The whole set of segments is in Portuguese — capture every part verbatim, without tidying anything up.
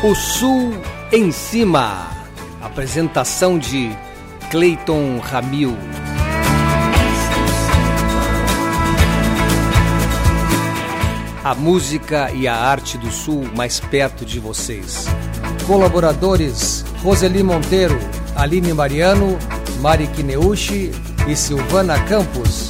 O Sul em Cima. Apresentação de Cleiton Ramil. A música e a arte do Sul mais perto de vocês. Colaboradores: Roseli Monteiro, Aline Mariano, Mari Kineuchi e Silvana Campos.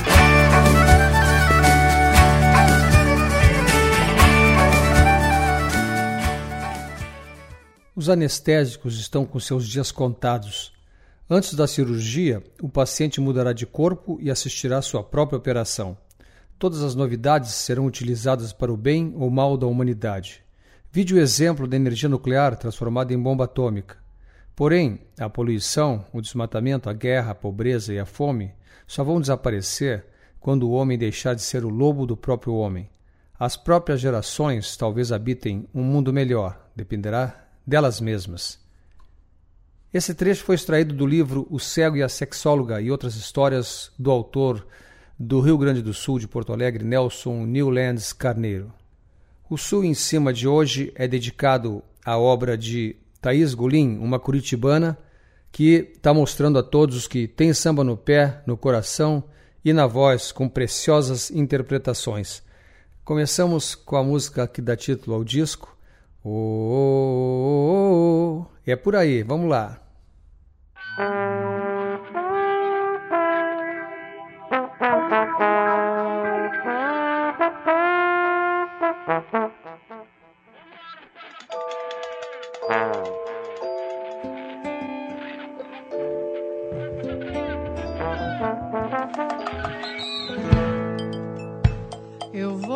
Os anestésicos estão com seus dias contados. Antes da cirurgia, o paciente mudará de corpo e assistirá sua própria operação. Todas as novidades serão utilizadas para o bem ou mal da humanidade. Vide o exemplo da energia nuclear transformada em bomba atômica. Porém, a poluição, o desmatamento, a guerra, a pobreza e a fome só vão desaparecer quando o homem deixar de ser o lobo do próprio homem. As próprias gerações talvez habitem um mundo melhor, dependerá delas mesmas. Esse trecho foi extraído do livro O Cego e a Sexóloga e Outras Histórias, do autor do Rio Grande do Sul, de Porto Alegre, Nelson Newlands Carneiro. O Sul em Cima de hoje é dedicado à obra de Thaís Goulin, uma curitibana que está mostrando a todos que tem samba no pé, no coração e na voz, com preciosas interpretações. Começamos com a música que dá título ao disco, Oh, oh, oh, oh. É por aí, vamos lá. Eu vou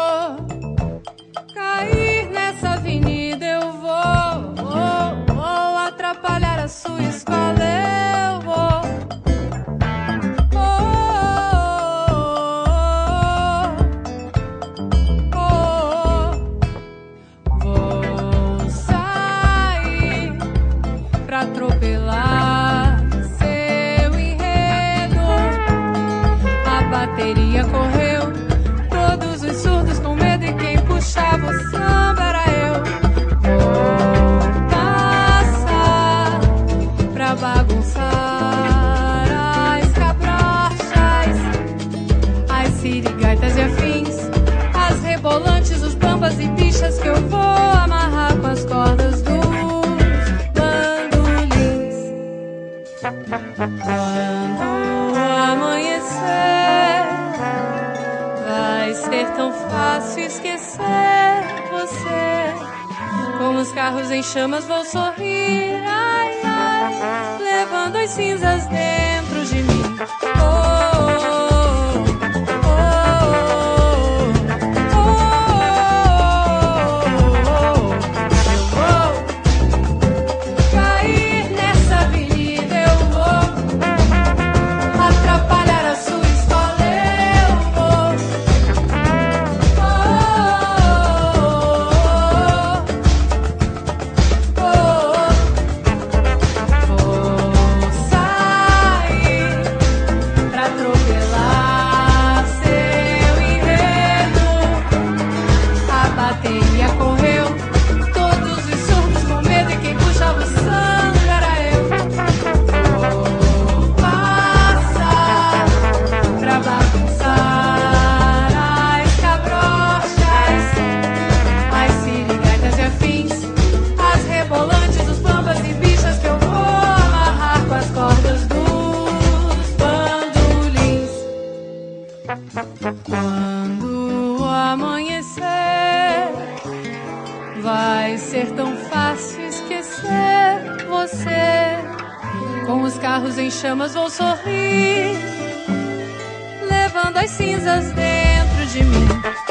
cair nessa avenida, eu vou, vou, vou atrapalhar a sua escola, eu vou, oh, oh, oh. Vou sair pra atropelar seu enredo. A bateria correu, todos os surdos com medo, e quem puxava o samba era eu. Vou passar pra bagunçar as cabrochas, as sirigaitas e afins, as rebolantes, os bambas e bichas que eu vou amarrar com as cordas dos bandolins. Quando amanhecer, vai ser tão fácil esquecer você. Com os carros em chamas vou sorrir, ai, ai, levando as cinzas dentro de mim. Oh, oh, oh, oh, oh, oh. Eu vou cair nessa avenida, eu vou atrapalhar a sua escola, eu vou. Quando amanhecer, vai ser tão fácil esquecer você. Com os carros em chamas vou sorrir, levando as cinzas dentro de mim.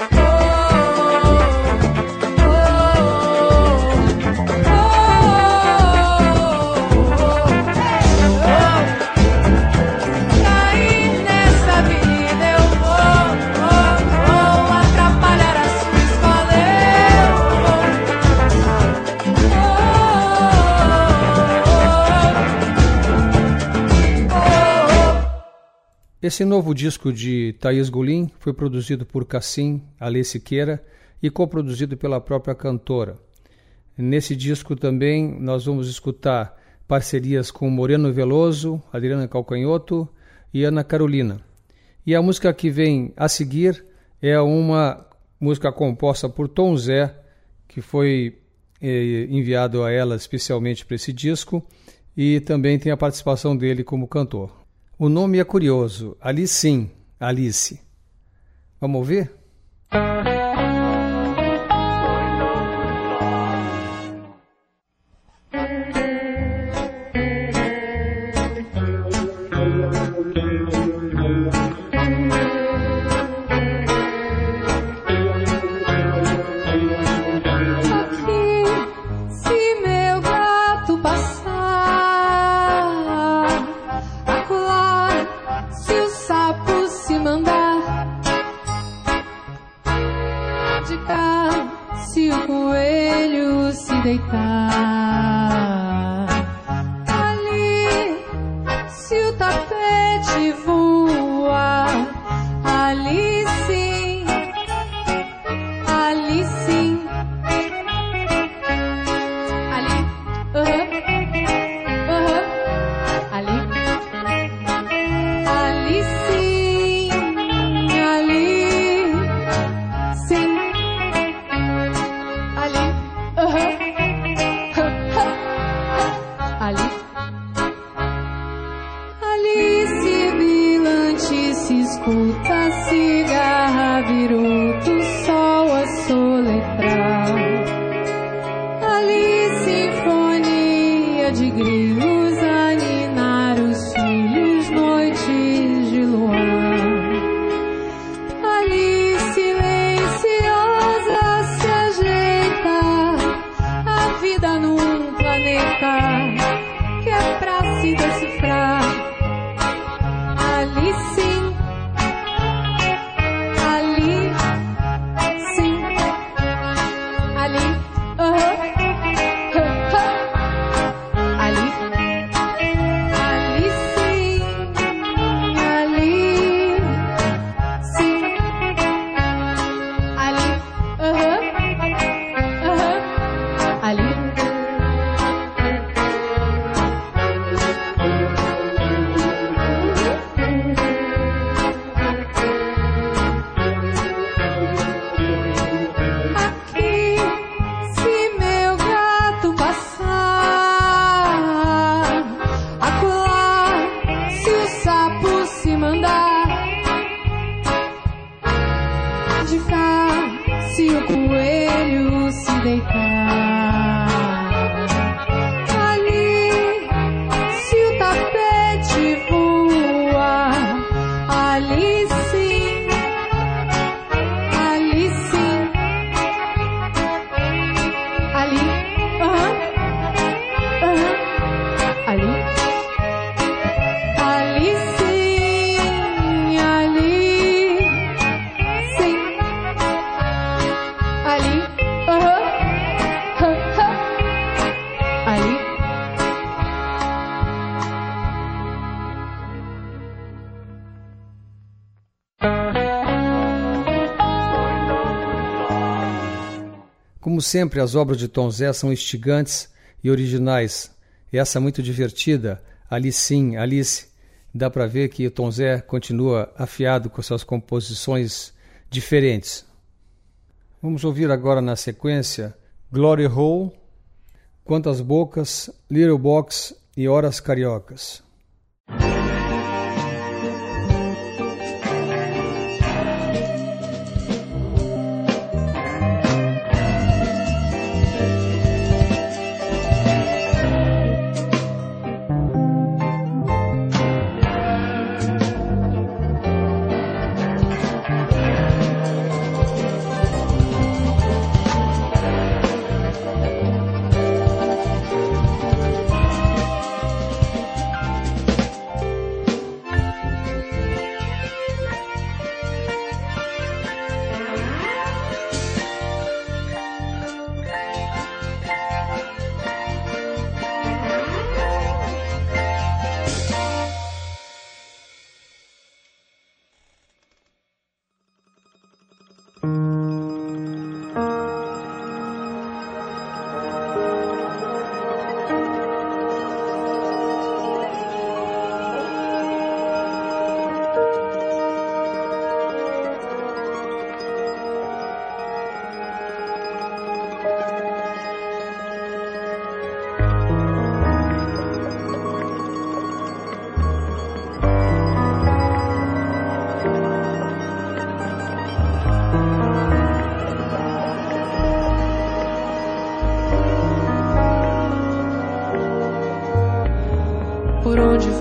Esse novo disco de Thaís Goulin foi produzido por Cassim, Alê Siqueira e coproduzido pela própria cantora. Nesse disco também nós vamos escutar parcerias com Moreno Veloso, Adriana Calcanhoto e Ana Carolina. E a música que vem a seguir é uma música composta por Tom Zé, que foi eh, enviado a ela especialmente para esse disco, e também tem a participação dele como cantor. O nome é curioso, Ali Sim, Alice. Vamos ouvir? Se o coelho se deitar ali, se o tapete voar ali sim, ali sim, ali, aham, uh aham, uh ali, ali sim, ali sim. Ali, ali sibilante se escuta cigarra, viruto, sol a soletrar. Ali sinfonia de grilos a ninar os filhos, noites de luar. Ali silenciosa se ajeita a vida num planeta que é pra se decifrar. Ali sim, ali sim, ali, aham, uh-huh, ali, ali sim, ali sim, ali, aham, uh-huh, aham, uh-huh, ali. Se o coelho se deitar ali, se o tapete voar ali sim, ali sim, ali, aham, aham, ali, ali sim, ali sim. Ali, aham, aham, ali. Como sempre, as obras de Tom Zé são instigantes e originais. E essa muito divertida, Ali Sim, Alice, dá para ver que o Tom Zé continua afiado com suas composições diferentes. Vamos ouvir agora na sequência Glory Hole, Quantas Bocas, Little Box e Horas Cariocas.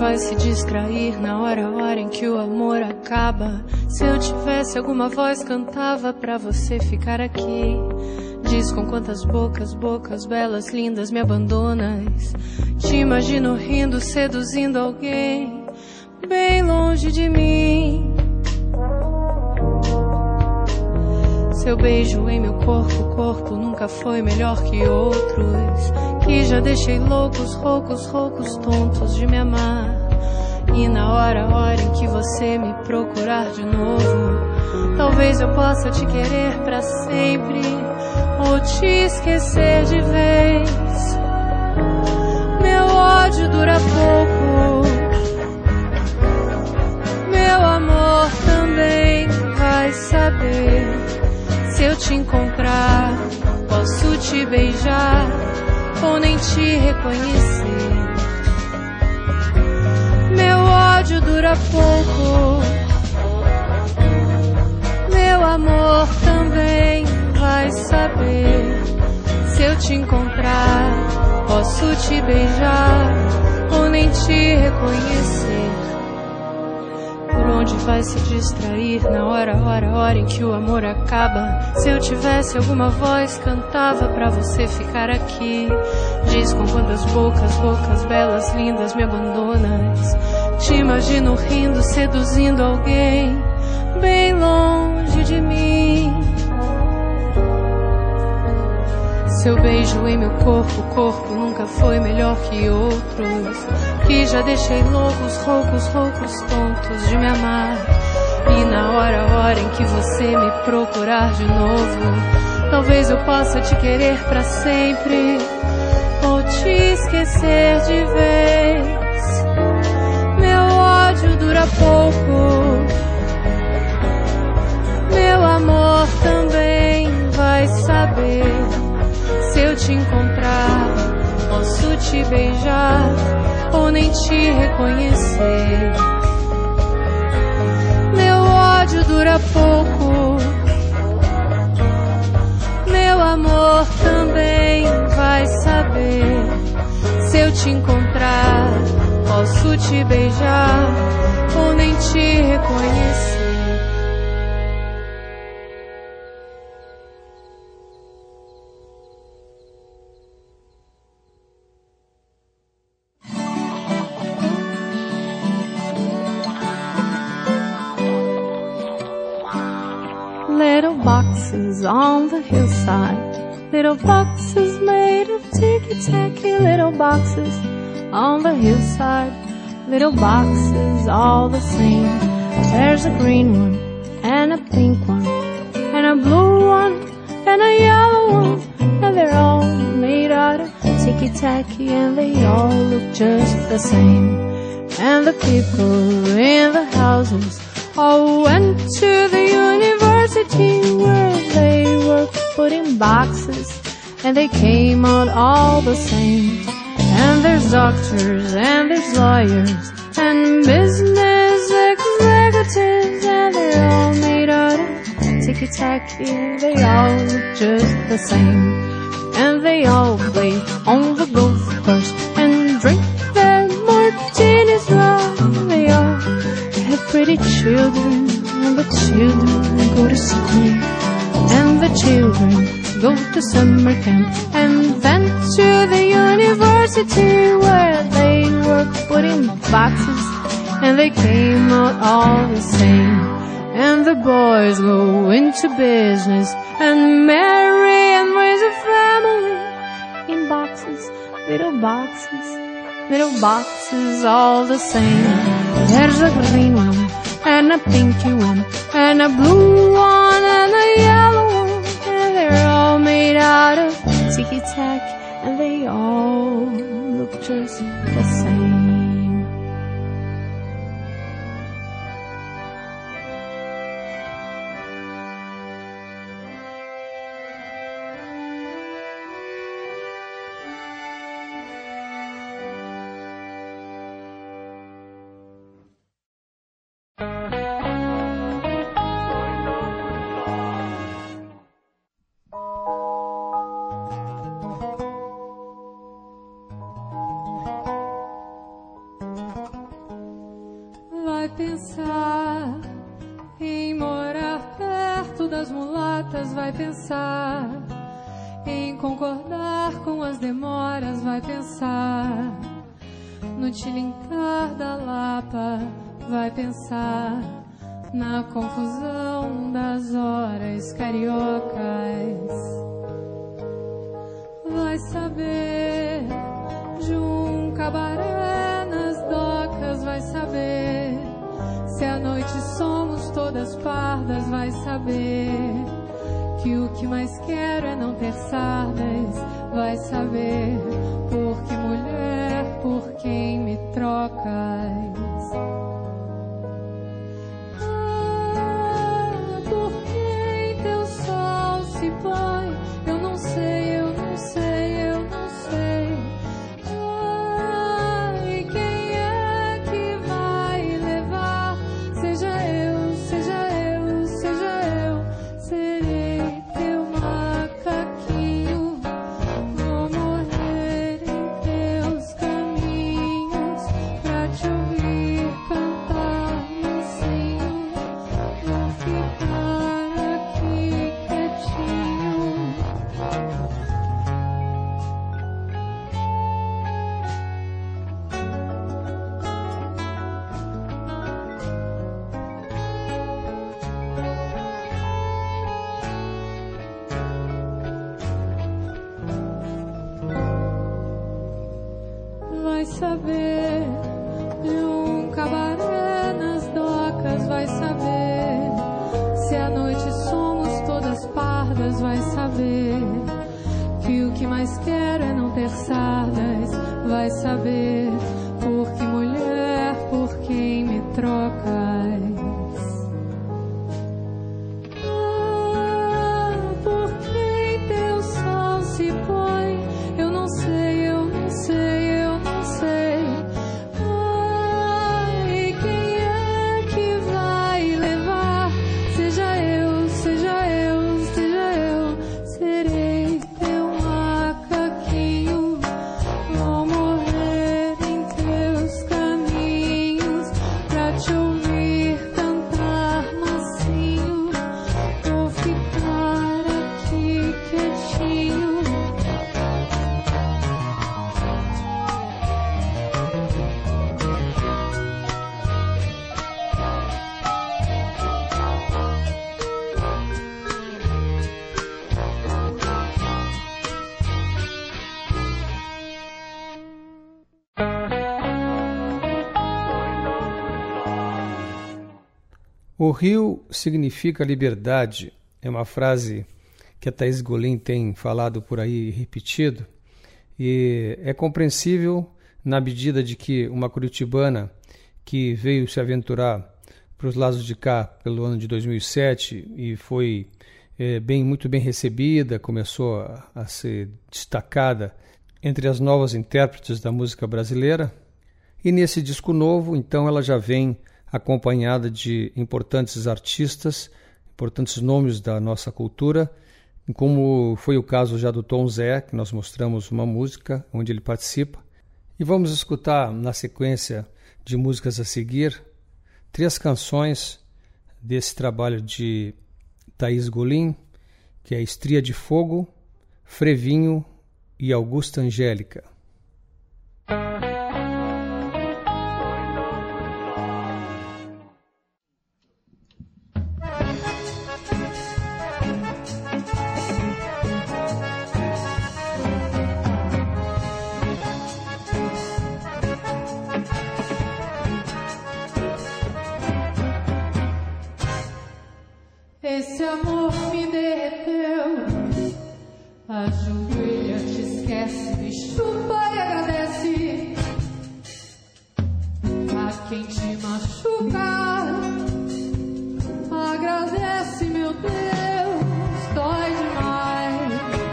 vai se distrair na hora, hora em que o amor acaba? Se eu tivesse alguma voz, cantava pra você ficar aqui. Diz com quantas bocas, bocas belas, lindas me abandonas. Te imagino rindo, seduzindo alguém bem longe de mim. Seu beijo em meu corpo, corpo nunca foi melhor que outros, que já deixei loucos, roucos, roucos, tontos de me amar. E na hora, hora em que você me procurar de novo, talvez eu possa te querer pra sempre, ou te esquecer de vez. Meu ódio dura pouco, meu amor também vai saber. Se eu te encontrar, posso te beijar ou nem te reconhecer. Meu ódio dura pouco, meu amor também vai saber. Se eu te encontrar, posso te beijar ou nem te reconhecer. Por onde vai se distrair na hora, hora, hora em que o amor acaba? Se eu tivesse alguma voz, cantava pra você ficar aqui. Diz com quantas bocas, bocas belas, lindas me abandonas. Te imagino rindo, seduzindo alguém bem longe de mim. Seu beijo em meu corpo, corpo nunca foi melhor que outros, que já deixei loucos, roucos, roucos, tontos de me amar. E na hora, hora em que você me procurar de novo, talvez eu possa te querer pra sempre, ou te esquecer de vez. Meu ódio dura pouco, meu amor também vai saber. Se eu te encontrar, posso te beijar ou nem te reconhecer. Meu ódio dura pouco, meu amor também vai saber. Se eu te encontrar, posso te beijar ou nem te reconhecer. Little boxes on the hillside, little boxes made of ticky-tacky, little boxes on the hillside, little boxes all the same. There's a green one, and a pink one, and a blue one, and a yellow one, and they're all made out of ticky-tacky, and they all look just the same. And the people in the houses all went to the university where they were put in boxes, and they came out all the same. And there's doctors and there's lawyers and business executives, and they're all made out of ticky-tacky, and they all look just the same. And they all play on the golf course and drink their martinis raw. They all have pretty children, and the children go to school, and the children go to summer camp, and then to the university where they were put in boxes, and they came out all the same. And the boys go into business and marry and raise a family in boxes, little boxes, little boxes all the same. There's a green one, and a pinky one, and a blue one, and a yellow one, and they're all made out of ticky-tack, and they all look just the same. vai pensar em morar perto das mulatas, vai pensar em concordar com as demoras, vai pensar no tilintar da Lapa, vai pensar na confusão das horas cariocas, vai saber de um cabaré nas docas, vai saber se à noite somos todas pardas, vai saber que o que mais quero é não ter sardas, vai saber por que mulher, por quem me trocas. Ah, por quem teu sol se põe, eu não sei, eu não sei, eu não sei. Ah, e quem é que vai levar? Seja eu, seja eu, seja eu, serei teu macaquinho, vou morrer em teus caminhos pra te ouvir cantar mansinho, vou ficar aqui quietinho. Vai saber de um cabaré nas docas, vai saber se à noite somos todas pardas, vai saber que o que mais quero é não ter sardas, vai saber por que mulher, por quem me trocas. Ah, por quem teu sol se põe, eu não sei, eu não sei, eu não sei. Ah, e quem é que vai levar? Seja eu, seja eu, seja eu, serei teu macaquinho, vou morrer em teus caminhos pra te ouvir cantar mansinho, vou ficar aqui quietinho. O rio significa liberdade. É uma frase que a Thaís Golim tem falado por aí e repetido. E é compreensível na medida de que uma curitibana que veio se aventurar para os lados de cá pelo ano de dois mil e sete e foi é, bem, muito bem recebida, começou a, a ser destacada entre as novas intérpretes da música brasileira. E nesse disco novo, então, ela já vem acompanhada de importantes artistas, importantes nomes da nossa cultura, como foi o caso já do Tom Zé, que nós mostramos uma música onde ele participa. E vamos escutar, na sequência de músicas a seguir, três canções desse trabalho de Thaís Golim, que é Estria de Fogo, Frevinho e Augusta Angélica. Esse amor me derreteu, ajoelha, te esquece, me chupa e agradece a quem te machuca. Agradece, meu Deus, dói demais.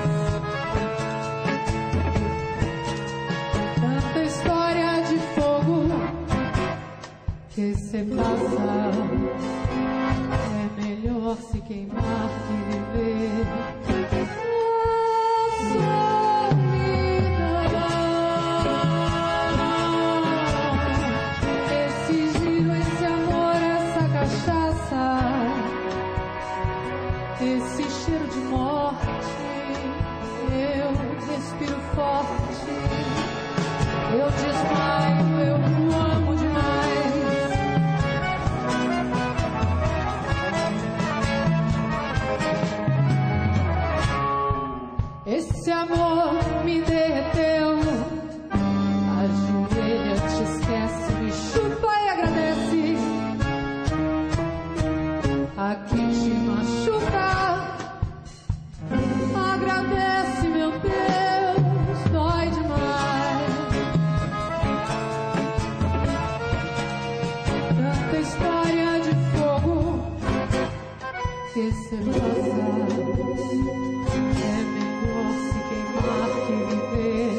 Tanta história de fogo que se passa. Melhor se queimar que viver a solidão. Esse giro, esse amor receber é melhor se queimar que viver.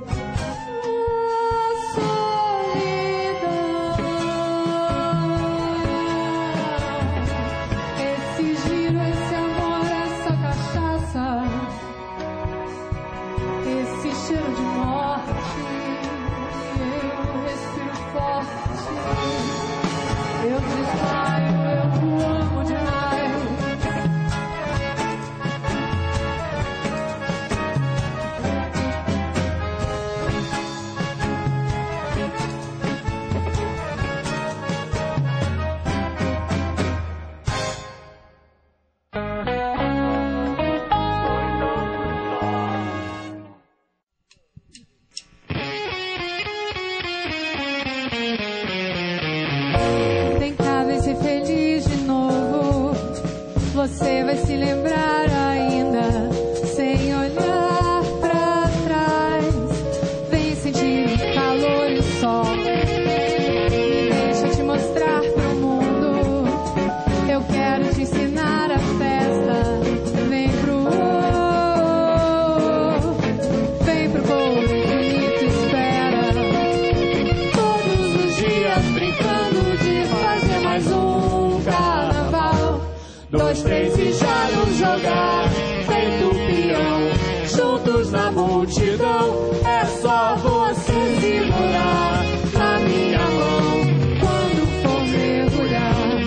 Você vai se lembrar ainda, sem olhar pra trás. Vem sentir o calor e o sol. Me deixa te mostrar pro mundo. Eu quero te ensinar a festa. Vem pro oh, vem pro povo bonito, espera. Todos os dias brincando de fazer mais um carnaval. Dois, três e já nos jogar, feito peão, juntos na multidão. É só você segurar na minha mão quando for mergulhar.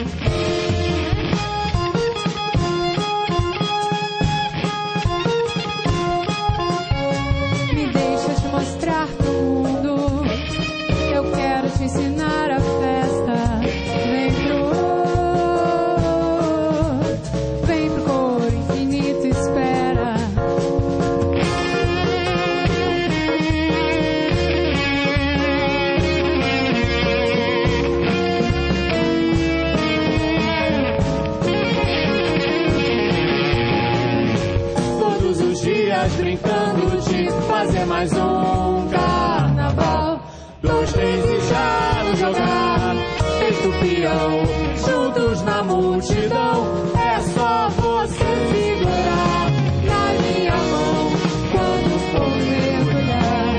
Me deixa te mostrar pro mundo. Eu quero te ensinar a festa. Vem pro brincando de fazer mais um carnaval. Dois, três e já nos jogar, feito peão, juntos na multidão. É só você segurar na minha mão quando for mergulhar.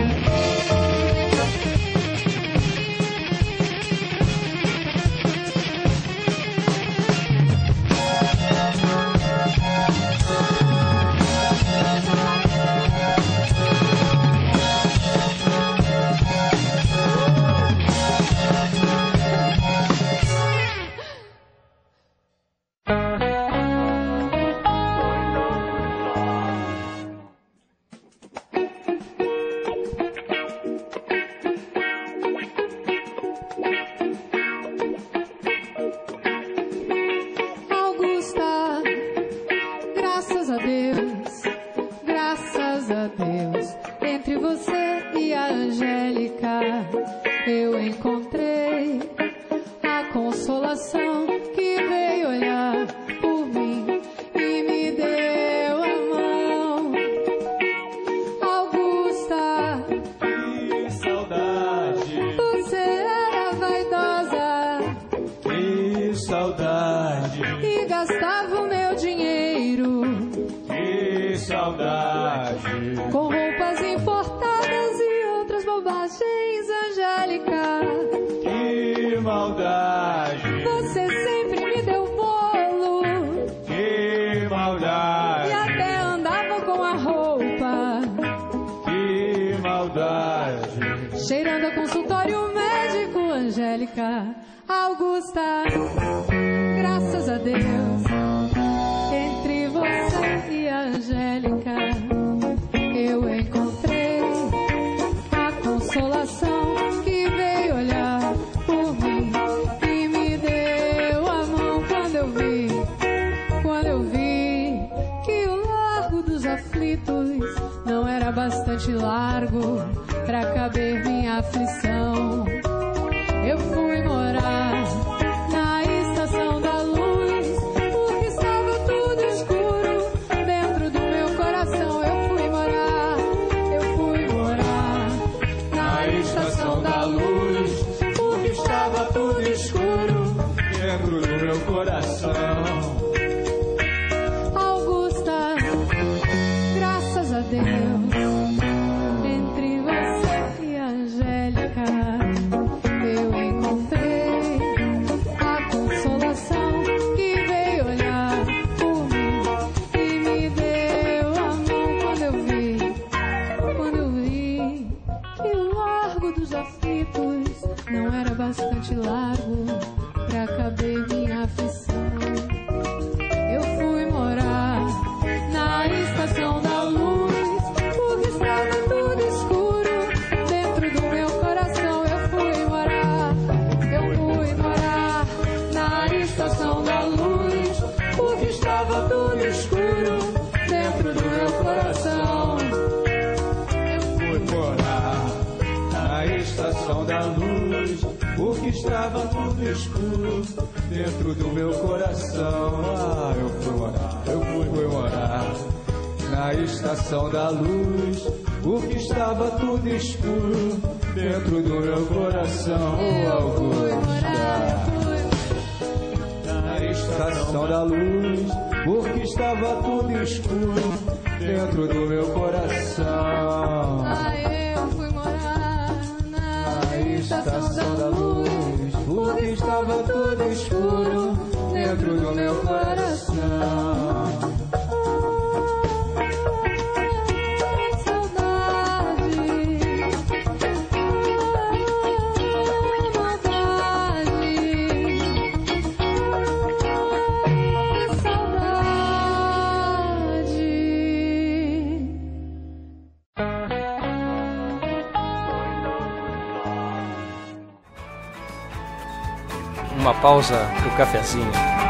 Augusta, graças a Deus, entre você e a Angélica, eu encontrei a consolação que veio olhar por mim e me deu a mão quando eu vi, quando eu vi que o largo dos aflitos não era bastante largo pra caber minha aflição. Eu fui morar na estação da luz, porque estava tudo escuro dentro do meu coração. Eu fui morar, eu fui morar na estação da luz, porque estava tudo escuro dentro do meu coração. escuro dentro do meu coração. Ah, eu fui morar, eu fui, fui morar na estação da luz, porque estava tudo escuro dentro do meu coração. Oh, Augusta, na estação da luz, porque estava tudo escuro dentro do meu coração. Ah, eu fui morar na Estação da luz, porque estava tudo escuro dentro do meu coração. Uma pausa pro cafezinho.